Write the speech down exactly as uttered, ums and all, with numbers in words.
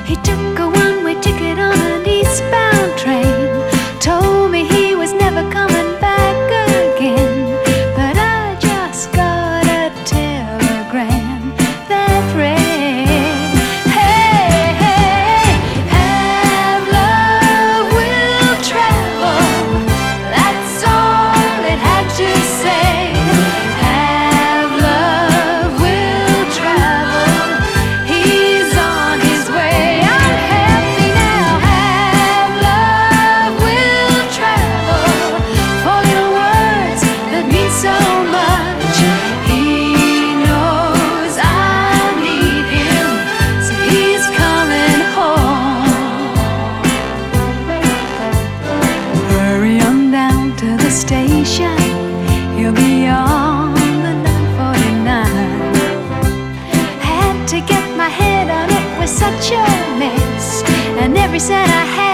He took a one-way ticket on an eastbound train, told me he was never coming back again. But I just got a telegram that read, hey, hey, have love will travel. That's all it had to say. Have love will travel. He's on his way. I'm happy now. Have love will travel. Four little words that mean so much. He knows I need him, so he's coming home. Hurry on down to the station. He'll be on the nine forty-nine. Had to get my head on it was such a mess, and every cent I had